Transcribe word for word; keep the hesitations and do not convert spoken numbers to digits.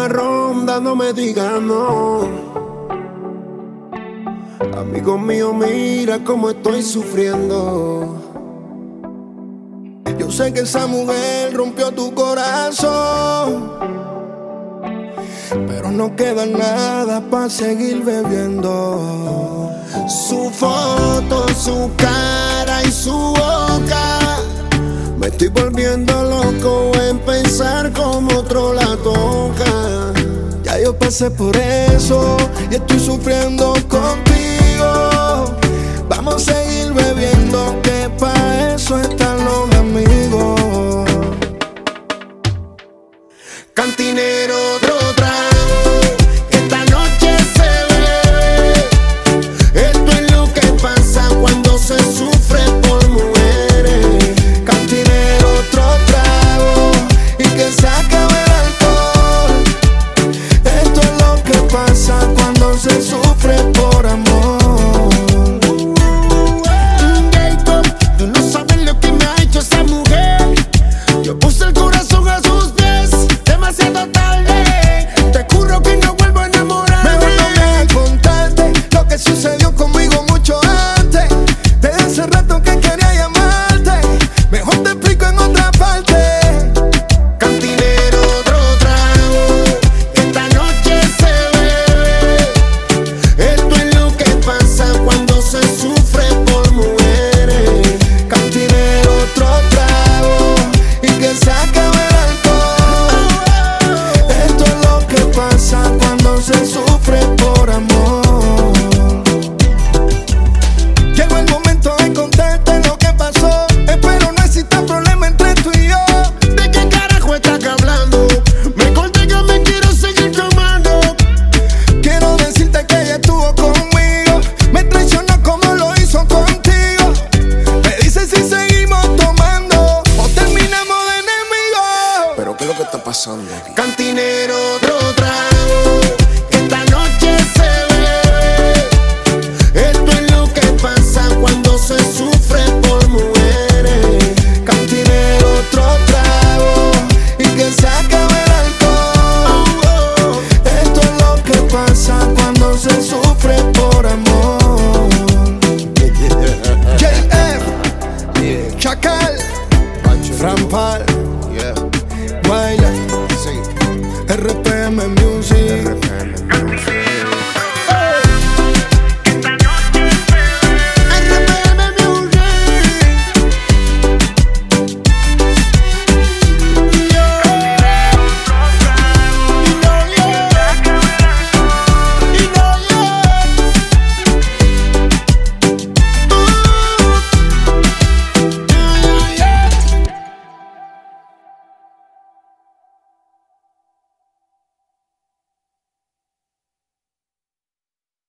me ronda, no me digas no. Amigo mío, mira cómo estoy sufriendo. Yo sé que esa mujer rompió tu corazón, pero no queda nada para seguir bebiendo. Su foto, su cara y su boca. Me estoy volviendo loco en pensar como otro la toca. Ya yo pasé por eso y estoy sufriendo contigo. Vamos a seguir bebiendo, que pa' eso están los amigos. Cantinero, otro trago, que esta noche se bebe. Esto es lo que pasa cuando se sufre por mujeres. Cantinero, otro trago, y que se acabe el alcohol. Esto es lo que pasa cuando se sufre por amor. Jacob, tú no sabes lo que me ha hecho esa mujer. Yo puse el corazón a sus pies, demasiado tarde. Te juro que no vuelvo a enamorarme. Mejor no me hagas contarte lo que sucedió conmigo mucho antes. Desde hace rato que quería llamarte, mejor te explico en otra parte. Cantinero, otro trago, que esta noche se bebe. Esto es lo que pasa cuando se sufre por mujeres. Cantinero, otro trago, y que se acabe el alcohol. Esto es lo que pasa cuando se sufre por amor. Llegó el momento de contarte lo que pasó. Espero no exista problema entre tú y yo. ¿De qué carajo estás hablando? Me corté que me quiero seguir tomando. Quiero decirte que ella estuvo conmigo, me traicionó como lo hizo contigo. Me dice si seguimos tomando o terminamos de enemigos. Pero ¿qué es lo que está pasando aquí? Cantinero, otro trago, que esta noche se bebe. Esto es lo que pasa cuando se sufre por mujeres. Cantinero, otro trago, y que se acabe el alcohol. Esto es lo que pasa cuando se sufre por